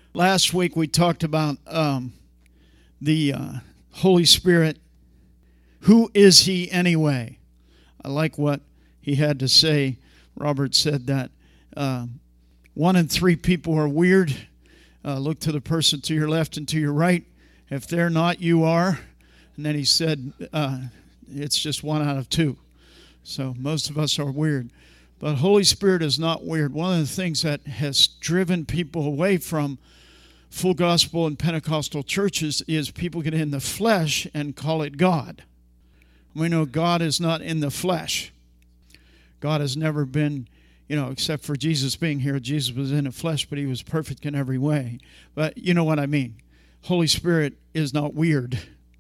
Last week we talked about the Holy Spirit. Who is He anyway? I like what he had to say. Robert said that 1 in 3 people are weird. Look to the person to your left and to your right. If they're not, you are. And then he said it's just 1 out of 2. So most of us are weird. But Holy Spirit is not weird. One of the things that has driven people away from full gospel and Pentecostal churches is people get in the flesh and call it God. We know God is not in the flesh. God has never been, except for Jesus being here. Jesus was in the flesh, but he was perfect in every way. But you know what I mean. Holy Spirit is not weird.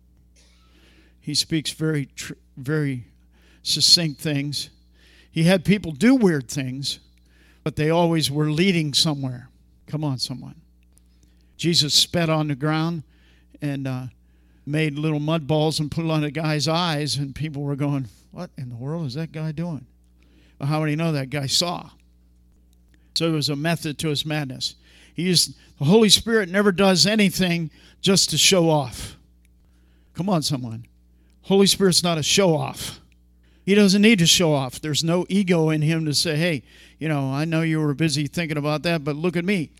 He speaks very succinct things. He had people do weird things, but they always were leading somewhere. Come on, someone. Jesus spat on the ground and made little mud balls and put it on a guy's eyes, and people were going, what in the world is that guy doing? Well, how many know that guy saw? So it was a method to his madness. The Holy Spirit never does anything just to show off. Come on, someone. Holy Spirit's not a show-off. He doesn't need to show off. There's no ego in him to say, hey, I know you were busy thinking about that, but look at me.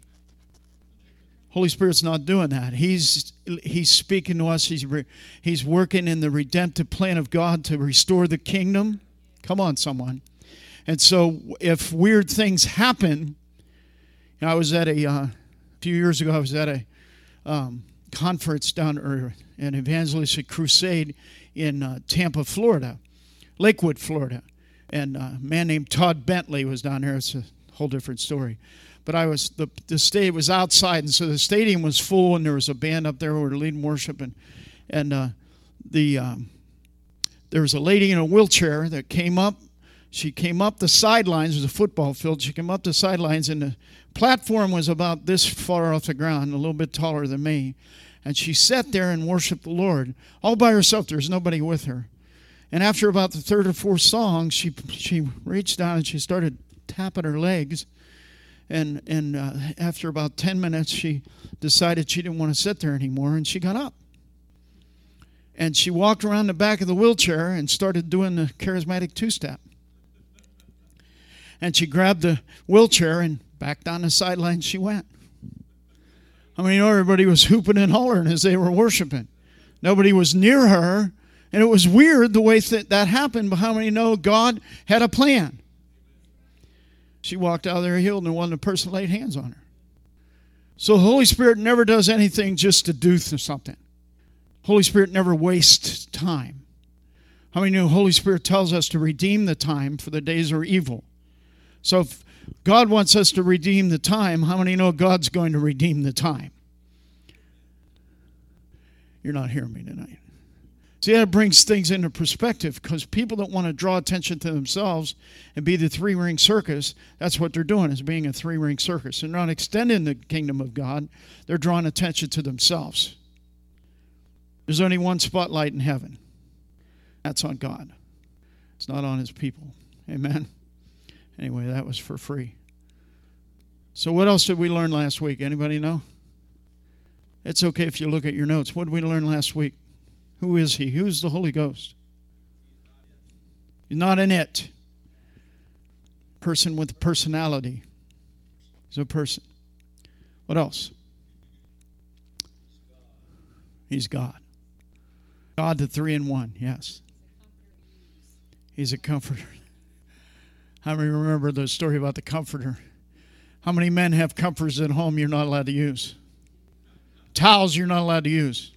Holy Spirit's not doing that. He's speaking to us. He's working in the redemptive plan of God to restore the kingdom. Come on, someone. And so if weird things happen, I was at a few years ago, I was at a conference an evangelistic crusade in Tampa, Florida, Lakewood, Florida. And a man named Todd Bentley was down there. It's a whole different story. But the stage was outside, and so the stadium was full, and there was a band up there who were leading worship, and there was a lady in a wheelchair that came up. She came up the sidelines. It was a football field. She came up the sidelines, and the platform was about this far off the ground, a little bit taller than me. And she sat there and worshiped the Lord all by herself. There was nobody with her. And after about the third or fourth song, she reached down and she started tapping her legs. And after about 10 minutes, she decided she didn't want to sit there anymore, and she got up. And she walked around the back of the wheelchair and started doing the charismatic two-step. And she grabbed the wheelchair and back down the sideline she went. Everybody was hooping and hollering as they were worshiping. Nobody was near her, and it was weird the way that happened, but how many know God had a plan? She walked out of there healed, and one person laid hands on her. So the Holy Spirit never does anything just to do something. Holy Spirit never wastes time. How many know Holy Spirit tells us to redeem the time, for the days are evil? So if God wants us to redeem the time, how many know God's going to redeem the time? You're not hearing me tonight. See, that brings things into perspective, because people that want to draw attention to themselves and be the three-ring circus, that's what they're doing, is being a three-ring circus. They're not extending the kingdom of God. They're drawing attention to themselves. There's only one spotlight in heaven. That's on God. It's not on his people. Amen? Anyway, that was for free. So what else did we learn last week? Anybody know? It's okay if you look at your notes. What did we learn last week? Who is he? Who's the Holy Ghost? He's not an it. Person with personality. He's a person. What else? He's God. God, the 3-in-1, yes. He's a comforter. How many remember the story about the comforter? How many men have comforters at home you're not allowed to use? Towels you're not allowed to use.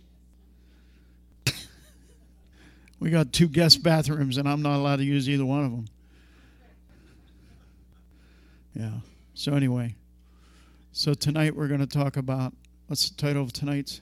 We got 2 guest bathrooms, and I'm not allowed to use either one of them. Yeah. So anyway, tonight we're going to talk about, what's the title of tonight's?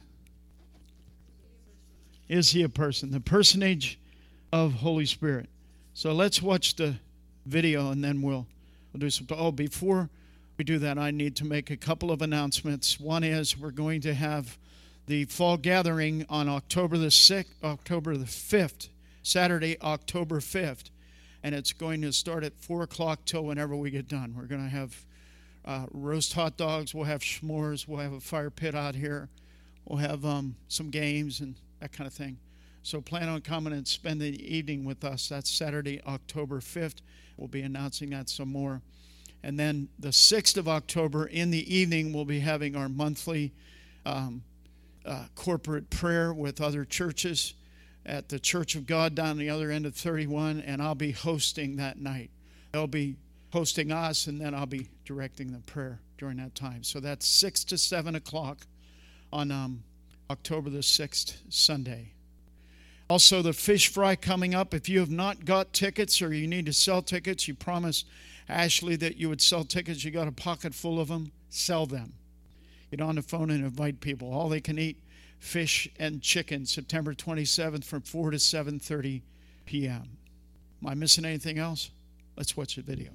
Is he a person? The personage of Holy Spirit. So let's watch the video, and then we'll do some. Before we do that, I need to make a couple of announcements. One is we're going to have the fall gathering on October the 5th, Saturday, October 5th. And it's going to start at 4 o'clock till whenever we get done. We're going to have roast hot dogs. We'll have s'mores. We'll have a fire pit out here. We'll have some games and that kind of thing. So plan on coming and spending the evening with us. That's Saturday, October 5th. We'll be announcing that some more. And then the 6th of October in the evening, we'll be having our monthly corporate prayer with other churches at the Church of God down the other end of 31, and I'll be hosting that night. They'll be hosting us, and then I'll be directing the prayer during that time. So that's 6 to 7 o'clock on October the 6th, Sunday. Also, the fish fry coming up. If you have not got tickets or you need to sell tickets, you promised Ashley that you would sell tickets. You got a pocket full of them. Sell them. Get on the phone and invite people. All they can eat, fish and chicken, September 27th from 4 to 7:30 p.m. Am I missing anything else? Let's watch the video.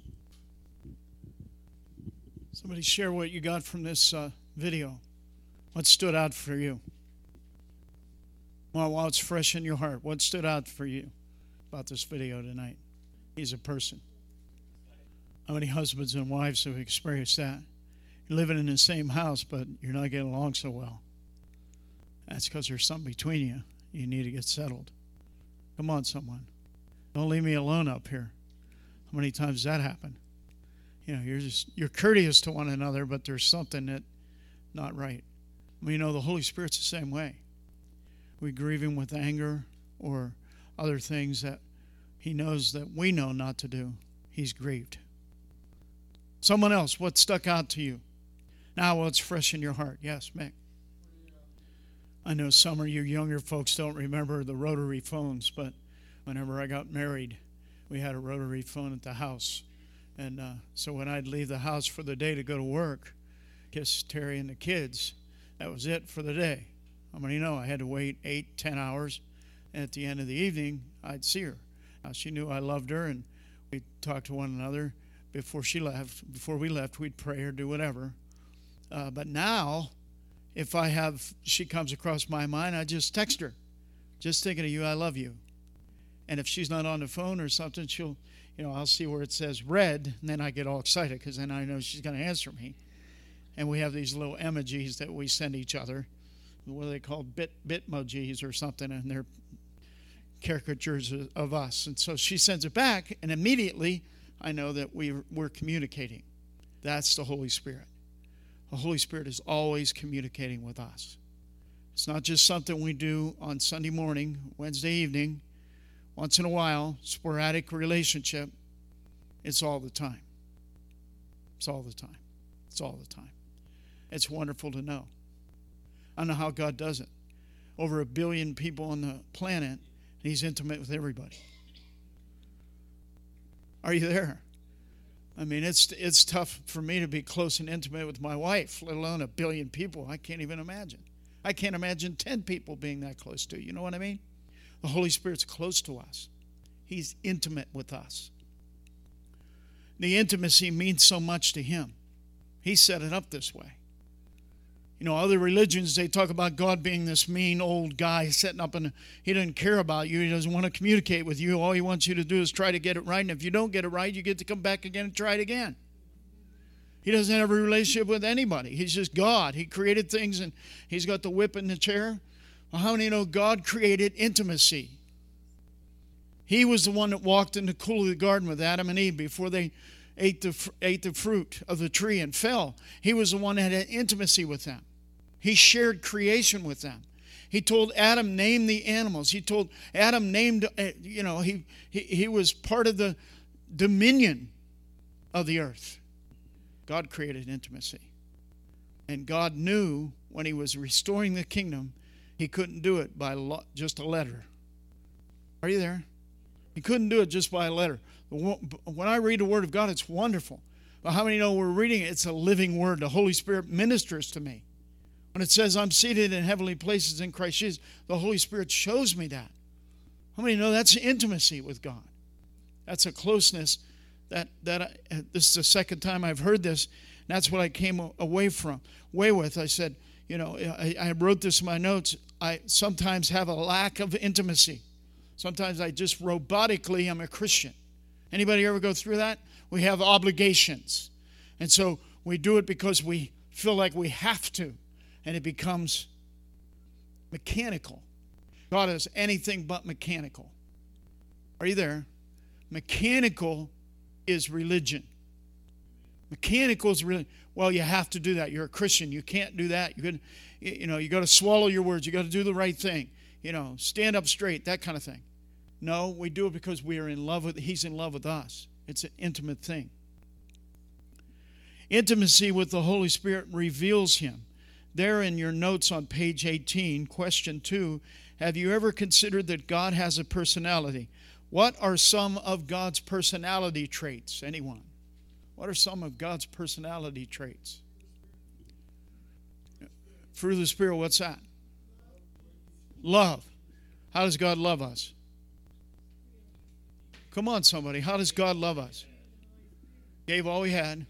Somebody share what you got from this video. What stood out for you? Well, while it's fresh in your heart, what stood out for you about this video tonight? He's a person. How many husbands and wives have experienced that? You're living in the same house, but you're not getting along so well. That's because there's something between you. You need to get settled. Come on, someone. Don't leave me alone up here. How many times does that happen? You know, you're courteous to one another, but there's something that not right. You know, the Holy Spirit's the same way. We grieve him with anger or other things that he knows that we know not to do. He's grieved. Someone else, what stuck out to you? Now, what's fresh in your heart? Yes, Mick. I know some of you younger folks don't remember the rotary phones, but whenever I got married, we had a rotary phone at the house. And so when I'd leave the house for the day to go to work, kiss Terry and the kids, that was it for the day. How many know I had to wait 8-10 hours, and at the end of the evening, I'd see her. Now, she knew I loved her, and we'd talk to one another before she left. Before we left, we'd pray or do whatever. But now, if she comes across my mind, I just text her. Just thinking of you, I love you. And if she's not on the phone or something, I'll see where it says read, and then I get all excited because then I know she's going to answer me. And we have these little emojis that we send each other. What are they called? Bitmojis or something, and they're caricatures of us. And so she sends it back, and immediately I know that we're communicating. That's the Holy Spirit. The Holy Spirit is always communicating with us. It's not just something we do on Sunday morning, Wednesday evening, once in a while, sporadic relationship. It's all the time. It's all the time. It's all the time. It's wonderful to know. I don't know how God does it. Over 1 billion people on the planet, and he's intimate with everybody. Are you there? I mean, it's tough for me to be close and intimate with my wife, let alone 1 billion people. I can't even imagine. I can't imagine 10 people being that close to you. You know what I mean? The Holy Spirit's close to us. He's intimate with us. The intimacy means so much to him. He set it up this way. You know, other religions, they talk about God being this mean old guy sitting up and he doesn't care about you. He doesn't want to communicate with you. All he wants you to do is try to get it right. And if you don't get it right, you get to come back again and try it again. He doesn't have a relationship with anybody. He's just God. He created things and he's got the whip in the chair. Well, how many know God created intimacy? He was the one that walked in the cool of the garden with Adam and Eve before they ate the fruit of the tree and fell. He was the one that had intimacy with them. He shared creation with them. He told Adam, name the animals. He told Adam, he was part of the dominion of the earth. God created intimacy. And God knew when he was restoring the kingdom, he couldn't do it by just a letter. Are you there? He couldn't do it just by a letter. When I read the Word of God, it's wonderful. But how many know we're reading it? It's a living Word. The Holy Spirit ministers to me. When it says I'm seated in heavenly places in Christ Jesus, the Holy Spirit shows me that. How many know that's intimacy with God? That's a closeness that this is the second time I've heard this. And that's what I came away with. I said, I wrote this in my notes. I sometimes have a lack of intimacy. Sometimes I just robotically am a Christian. Anybody ever go through that? We have obligations. And so we do it because we feel like we have to, and it becomes mechanical. God is anything but mechanical. Are you there? Mechanical is religion. Mechanical is religion. Well, you have to do that. You're a Christian. You can't do that. You got to swallow your words. You got to do the right thing. Stand up straight, that kind of thing. No, we do it because we are in love with, He's in love with us. It's an intimate thing. Intimacy with the Holy Spirit reveals Him. There in your notes on page 18, question 2, have you ever considered that God has a personality? What are some of God's personality traits? Anyone? What are some of God's personality traits? Fruit of the Spirit, what's that? Love. How does God love us? Come on, somebody. How does God love us? Gave all He had.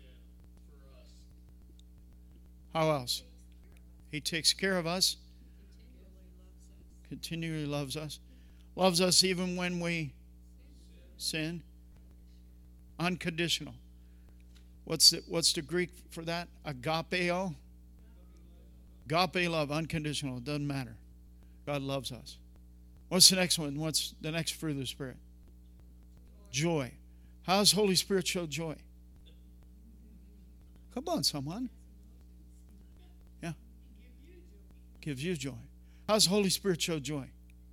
How else? He takes care of us. Continually loves us. Loves us even when we sin. Unconditional. What's the Greek for that? Agapeo. Agape love, unconditional. It doesn't matter. God loves us. What's the next one? What's the next fruit of the Spirit? Joy. How does Holy Spirit show joy? Come on, someone. Yeah. Gives you joy. How does Holy Spirit show joy?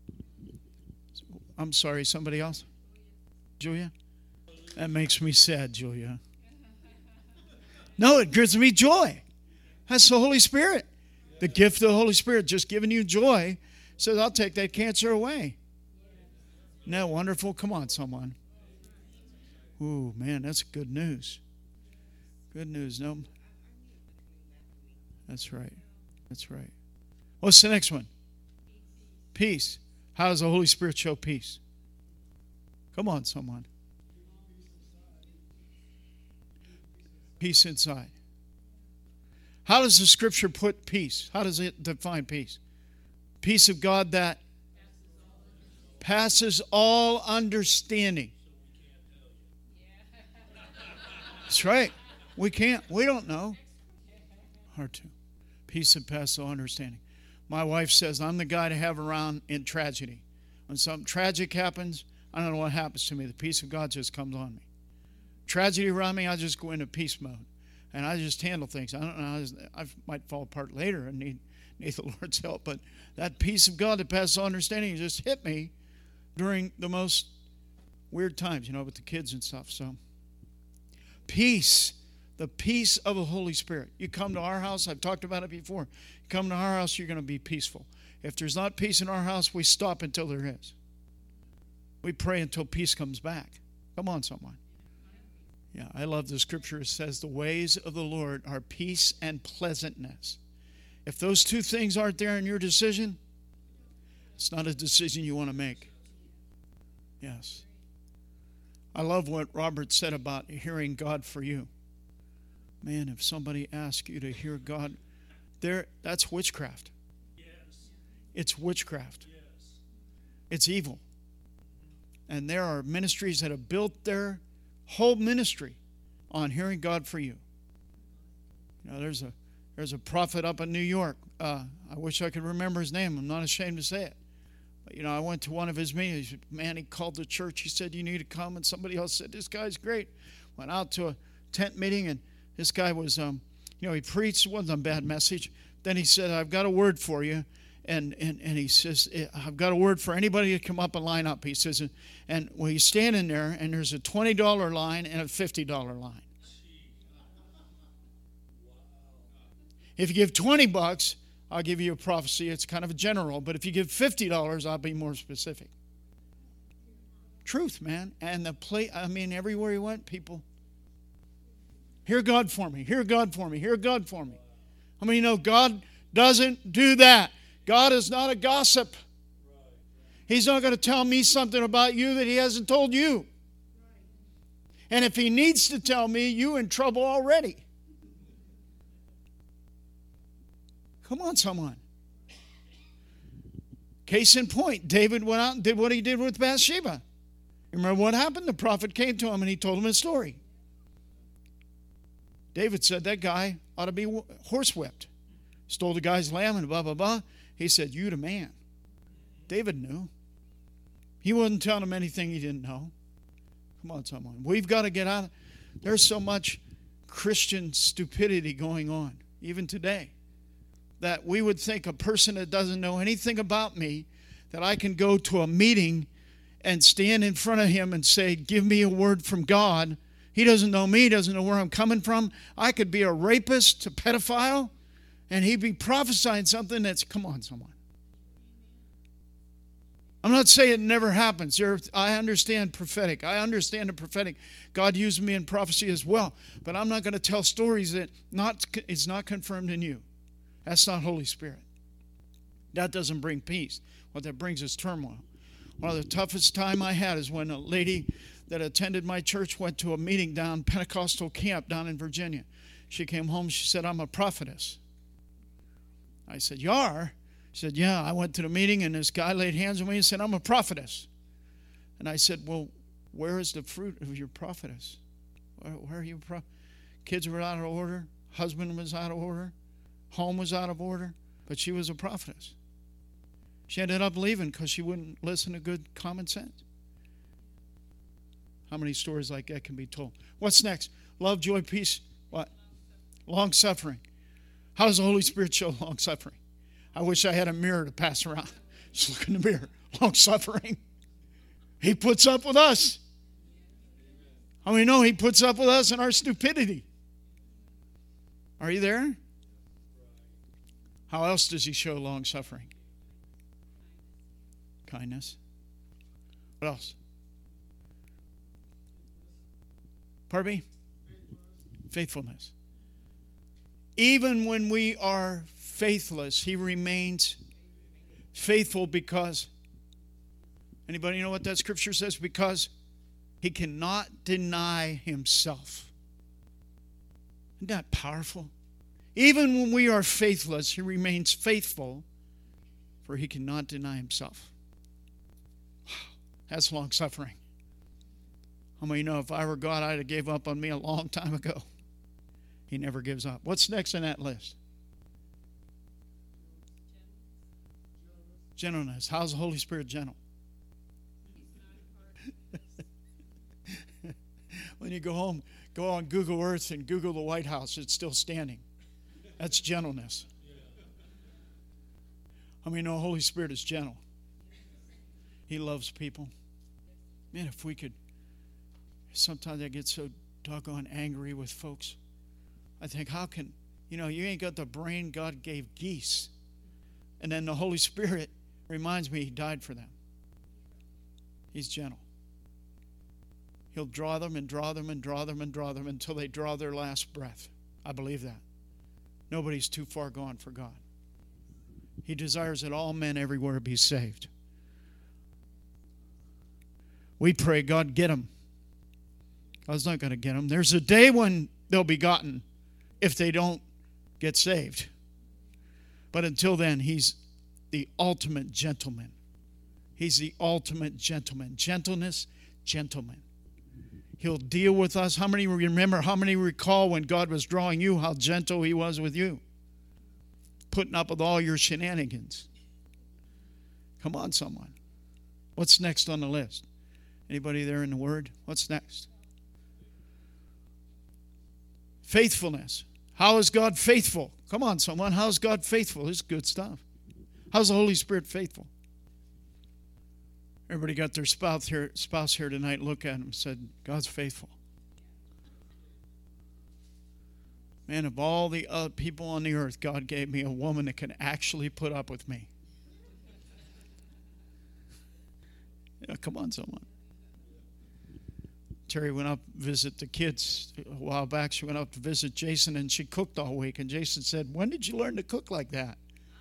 I'm sorry, somebody else? Julia? That makes me sad, Julia. No, it gives me joy. That's the Holy Spirit. The gift of the Holy Spirit just giving you joy. Says, I'll take that cancer away. Isn't that wonderful? Come on, someone. Ooh, man, that's good news. Good news. No. That's right. That's right. What's the next one? Peace. How does the Holy Spirit show peace? Come on, someone. Peace inside. How does the Scripture put peace? How does it define peace? Peace of God that passes all understanding. That's right. We can't. We don't know. Hard to. Peace that passes all understanding. My wife says I'm the guy to have around in tragedy. When something tragic happens, I don't know what happens to me. The peace of God just comes on me. Tragedy around me, I just go into peace mode. And I just handle things. I don't know. I might fall apart later and need the Lord's help. But that peace of God that passes all understanding just hit me during the most weird times, with the kids and stuff. So, peace. The peace of the Holy Spirit. You come to our house, I've talked about it before. You come to our house, you're going to be peaceful. If there's not peace in our house, we stop until there is. We pray until peace comes back. Come on, someone. Yeah, I love the Scripture. It says the ways of the Lord are peace and pleasantness. If those two things aren't there in your decision, it's not a decision you want to make. Yes. I love what Robert said about hearing God for you. Man, if somebody asks you to hear God, that's witchcraft. Yes. It's witchcraft. Yes. It's evil. And there are ministries that have built their whole ministry on hearing God for you. There's a prophet up in New York. I wish I could remember his name. I'm not ashamed to say it. But, I went to one of his meetings. Man, he called the church. He said, you need to come. And somebody else said, this guy's great. Went out to a tent meeting, and this guy was, he preached. It wasn't a bad message. Then he said, I've got a word for you. And he says, I've got a word for anybody to come up and line up. He says, and he's standing there, and there's a $20 line and a $50 line. If you give $20, I'll give you a prophecy. It's kind of a general. But if you give $50, I'll be more specific. Truth, man. And everywhere he went, people, hear God for me. Hear God for me. Hear God for me. I mean, God doesn't do that. God is not a gossip. He's not going to tell me something about you that He hasn't told you. And if He needs to tell me, you're in trouble already. Come on, someone. Case in point, David went out and did what he did with Bathsheba. You remember what happened? The prophet came to him and he told him his story. David said that guy ought to be horsewhipped. Stole the guy's lamb and blah, blah, blah. He said, you the man. David knew. He wasn't telling him anything he didn't know. Come on, someone. We've got to get out. There's so much Christian stupidity going on, even today, that we would think a person that doesn't know anything about me, that I can go to a meeting and stand in front of him and say, give me a word from God. He doesn't know me, doesn't know where I'm coming from. I could be a rapist, a pedophile, and he'd be prophesying something that's, come on, someone. I'm not saying it never happens. I understand prophetic. I understand the prophetic. God used me in prophecy as well. But I'm not going to tell stories that is not confirmed in you. That's not Holy Spirit. That doesn't bring peace. What that brings is turmoil. One of the toughest time I had is when a lady that attended my church went to a meeting down Pentecostal camp down in Virginia. She came home. She said, I'm a prophetess. I said, you are? She said, yeah, I went to the meeting and this guy laid hands on me and said, I'm a prophetess. And I said, well, where is the fruit of your prophetess? Where are you? Kids were out of order. Husband was out of order. Home was out of order. But she was a prophetess. She ended up leaving because she wouldn't listen to good common sense. How many stories like that can be told? What's next? Love, joy, peace. What? Long suffering. How does the Holy Spirit show long suffering? I wish I had a mirror to pass around. Just look in the mirror. Long suffering. He puts up with us. How many know He puts up with us and our stupidity? Are you there? How else does He show long suffering? Kindness. What else? Pardon me? Faithfulness. Even when we are faithless, He remains faithful because, anybody know what that scripture says? Because He cannot deny Himself. Isn't that powerful? Even when we are faithless, He remains faithful, for He cannot deny Himself. Wow, that's long suffering. How many know if I were God, I'd have gave up on me a long time ago? He never gives up. What's next on that list? Gentleness. How's the Holy Spirit gentle? When you go home, go on Google Earth and Google the White House. It's still standing. That's gentleness. How many know the Holy Spirit is gentle? He loves people. Man, if we could, sometimes I get so doggone angry with folks. I think, how can, you ain't got the brain God gave geese. And then the Holy Spirit reminds me He died for them. He's gentle. He'll draw them and draw them and draw them and draw them until they draw their last breath. I believe that. Nobody's too far gone for God. He desires that all men everywhere be saved. We pray, God, get them. God's not going to get them. There's a day when they'll be gotten if they don't get saved. But until then, He's the ultimate gentleman. He's the ultimate gentleman. Gentleness, gentleman. He'll deal with us. How many recall when God was drawing you, how gentle He was with you? Putting up with all your shenanigans. Come on, someone. What's next on the list? Anybody there in the Word? What's next? Faithfulness. How is God faithful? Come on, someone. How's God faithful? This is good stuff. How's the Holy Spirit faithful? Everybody got their spouse here tonight, look at him and said, God's faithful. Man, of all the people on the earth, God gave me a woman that can actually put up with me. Yeah, come on, someone. Terry went up to visit the kids a while back. She went up to visit Jason, and she cooked all week. And Jason said, when did you learn to cook like that?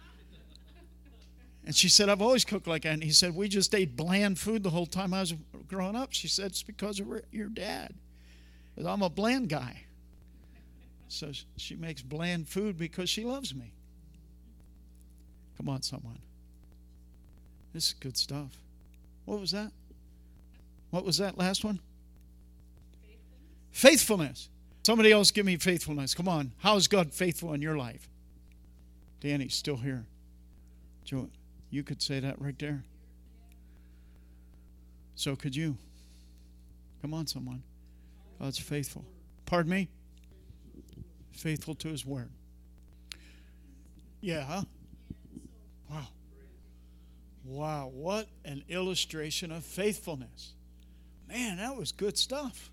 And she said, I've always cooked like that. And he said, we just ate bland food the whole time I was growing up. She said, it's because of your dad. Because I'm a bland guy. So she makes bland food because she loves me. Come on, someone. This is good stuff. What was that? What was that last one? Faithfulness. Somebody else give me faithfulness. Come on. How is God faithful in your life? Danny's still here. Joe, you could say that right there. So could you. Come on, someone. God's faithful. Pardon me? Faithful to his word. Yeah, huh? Wow. Wow, what an illustration of faithfulness. Man, that was good stuff.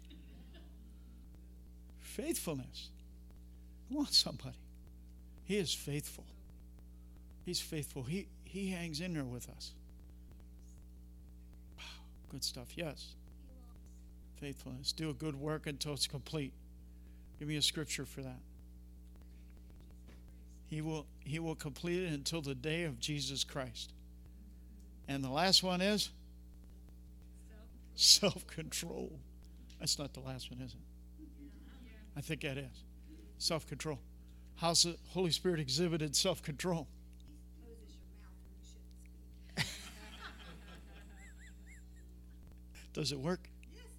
Faithfulness. Come on, somebody. He is faithful. He's faithful. He hangs in there with us. Wow, good stuff. Yes. Faithfulness. Do a good work until it's complete. Give me a scripture for that. He will complete it until the day of Jesus Christ. And the last one is self-control. That's not the last one, is it? I think that is. Self-control. How's the Holy Spirit exhibited self-control? Does it work?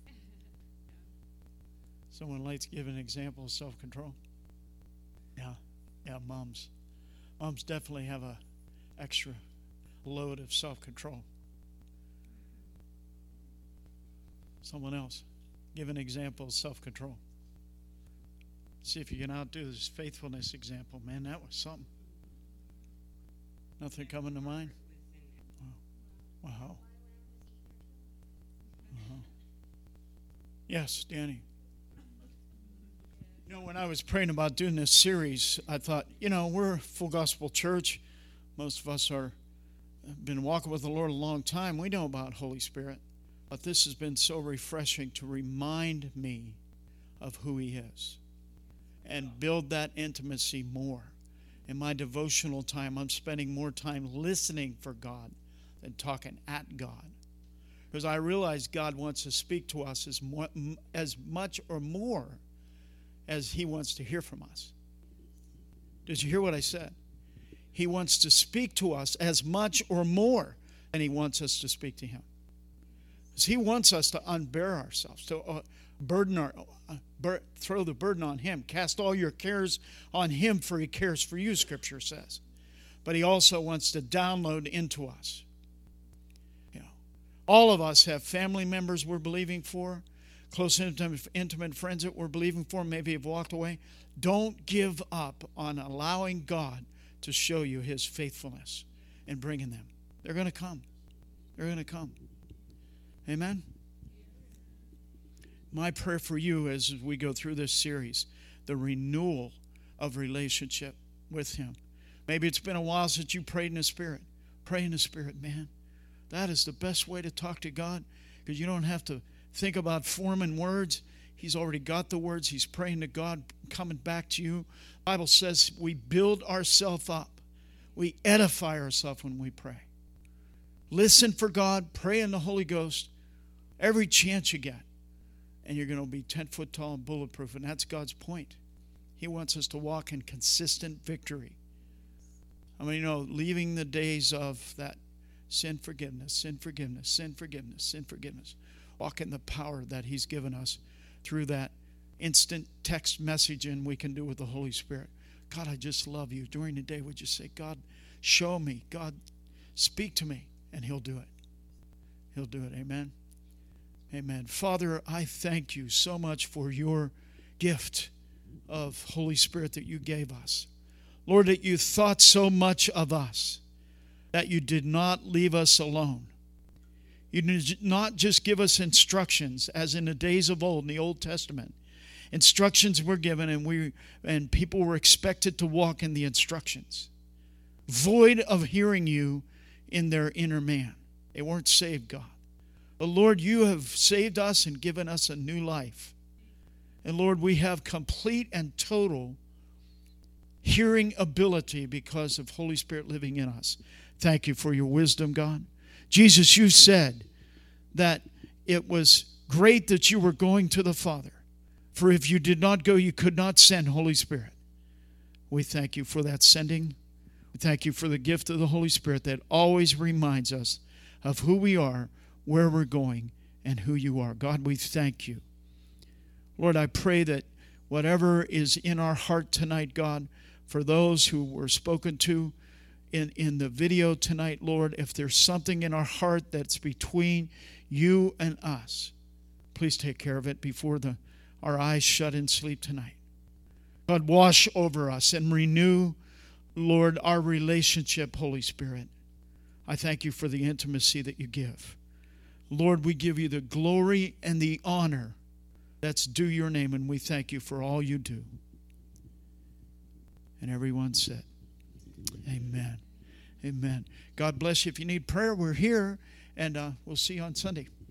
Someone likes to give an example of self-control. Yeah, moms. Moms definitely have a extra load of self-control. Someone else, give an example of self-control. See if you can outdo this faithfulness example. Man, that was something. Nothing coming to mind? Wow. Yes, Danny. You know, when I was praying about doing this series, I thought, we're a full gospel church. Most of us have been walking with the Lord a long time. We know about Holy Spirit. But this has been so refreshing to remind me of who He is and build that intimacy more. In my devotional time, I'm spending more time listening for God than talking at God. Because I realize God wants to speak to us as much or more as He wants to hear from us. Did you hear what I said? He wants to speak to us as much or more than He wants us to speak to Him. Because He wants us to unbear ourselves, to throw the burden on Him. Cast all your cares on Him, for He cares for you, Scripture says. But He also wants to download into us. All of us have family members we're believing for, close intimate friends that we're believing for, maybe have walked away. Don't give up on allowing God to show you His faithfulness and bringing them. They're going to come. They're going to come. Amen? My prayer for you as we go through this series, the renewal of relationship with Him. Maybe it's been a while since you prayed in the Spirit. Pray in the Spirit, man. That is the best way to talk to God, because you don't have to think about forming words. He's already got the words. He's praying to God, coming back to you. The Bible says we build ourselves up. We edify ourselves when we pray. Listen for God. Pray in the Holy Ghost every chance you get. And you're going to be 10 foot tall and bulletproof. And that's God's point. He wants us to walk in consistent victory. I mean, leaving the days of that sin forgiveness, sin forgiveness, sin forgiveness, sin forgiveness. Walk in the power that He's given us through that instant text messaging we can do with the Holy Spirit. God, I just love you. During the day, would you say, God, show me. God, speak to me. And He'll do it. He'll do it. Amen. Amen. Father, I thank you so much for your gift of Holy Spirit that you gave us. Lord, that you thought so much of us, that you did not leave us alone. You did not just give us instructions as in the days of old in the Old Testament. Instructions were given and people were expected to walk in the instructions, void of hearing you in their inner man. They weren't saved, God. But Lord, you have saved us and given us a new life. And Lord, we have complete and total hearing ability because of Holy Spirit living in us. Thank you for your wisdom, God. Jesus, you said that it was great that you were going to the Father. For if you did not go, you could not send Holy Spirit. We thank you for that sending. We thank you for the gift of the Holy Spirit that always reminds us of who we are, where we're going, and who you are. God, we thank you. Lord, I pray that whatever is in our heart tonight, God, for those who were spoken to in the video tonight, Lord, if there's something in our heart that's between you and us, please take care of it before our eyes shut in sleep tonight. God, wash over us and renew, Lord, our relationship, Holy Spirit. I thank you for the intimacy that you give. Lord, we give you the glory and the honor that's due your name, and we thank you for all you do. And everyone said, amen. Amen. God bless you. If you need prayer, we're here, and we'll see you on Sunday.